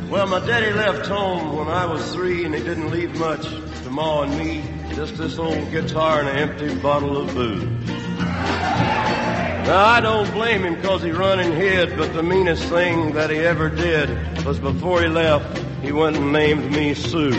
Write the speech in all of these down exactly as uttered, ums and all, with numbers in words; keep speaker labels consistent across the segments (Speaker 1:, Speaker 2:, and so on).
Speaker 1: Well, my daddy left home when I was three, and he didn't leave much to Ma and me. Just this old guitar and an empty bottle of booze. Now, I don't blame him because he run and hid, but the meanest thing that he ever did was before he left, he went and named me Sue.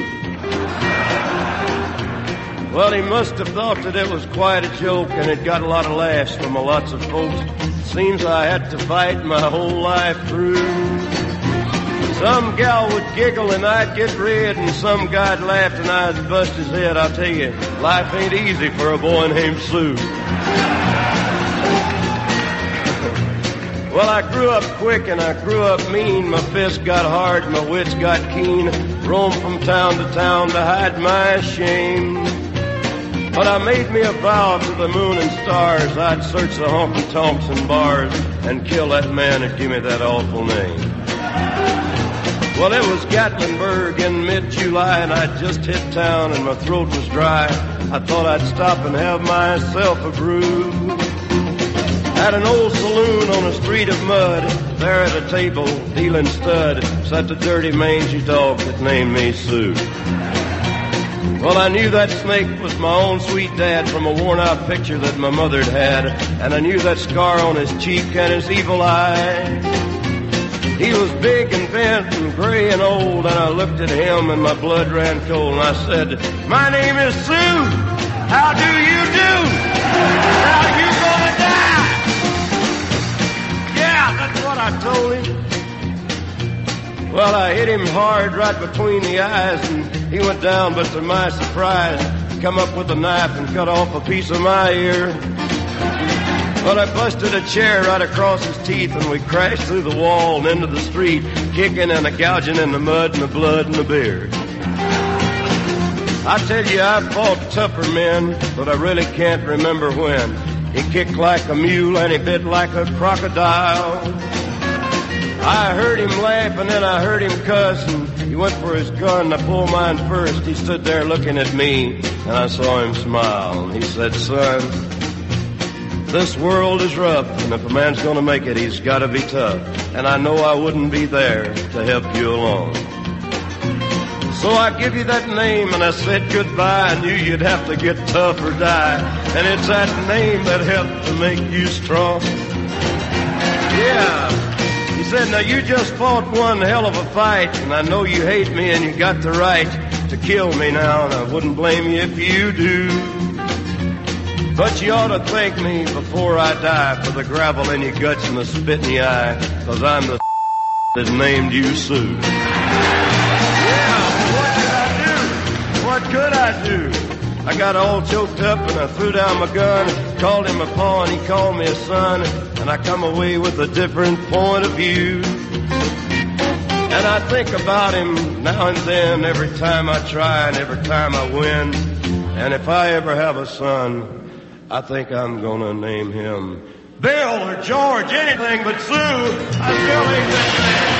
Speaker 1: Well, he must have thought that it was quite a joke, and it got a lot of laughs from a lots of folks. Seems I had to fight my whole life through. Some gal would giggle and I'd get red, and some guy'd laugh and I'd bust his head. I'll tell you, life ain't easy for a boy named Sue. Well, I grew up quick and I grew up mean. My fists got hard, my wits got keen. Roamed from town to town to hide my shame. But I made me a vow to the moon and stars, I'd search the honky-tonks and bars and kill that man that gave me that awful name. Well, it was Gatlinburg in mid-July, and I'd just hit town and my throat was dry. I thought I'd stop and have myself a brew. At an old saloon on a street of mud, there at a table, dealing stud, sat the dirty mangy dog that named me Sue. Well, I knew that snake was my own sweet dad from a worn-out picture that my mother'd had, and I knew that scar on his cheek and his evil eye. He was big and bent and gray and old, and I looked at him and my blood ran cold, and I said, "My name is Sue. How do you do? How you gonna die?" Yeah, that's what I told him. Well, I hit him hard right between the eyes, and he went down, but to my surprise, he come up with a knife and cut off a piece of my ear. Well, I busted a chair right across his teeth, and we crashed through the wall and into the street, kicking and a gouging in the mud and the blood and the beer. I tell you, I fought tougher men, but I really can't remember when. He kicked like a mule and he bit like a crocodile. I heard him laugh and then I heard him cuss, and he went for his gun. I pulled mine first. He stood there looking at me, and I saw him smile. And he said, "Son, this world is rough, and if a man's gonna make it, he's gotta be tough. And I know I wouldn't be there to help you along. So I give you that name, and I said goodbye. I knew you'd have to get tough or die. And it's that name that helped to make you strong." Yeah. He said, "Now you just fought one hell of a fight, and I know you hate me and you got the right to kill me now, and I wouldn't blame you if you do. But you ought to thank me before I die for the gravel in your guts and the spit in your eye, 'cause I'm the that named you Sue." Yeah, what did I do? What could I do? I got all choked up and I threw down my gun, called him a pa and he called me a son, and I come away with a different point of view. And I think about him now and then, every time I try and every time I win. And if I ever have a son, I think I'm gonna name him Bill or George, anything but Sue. I still ain't that man.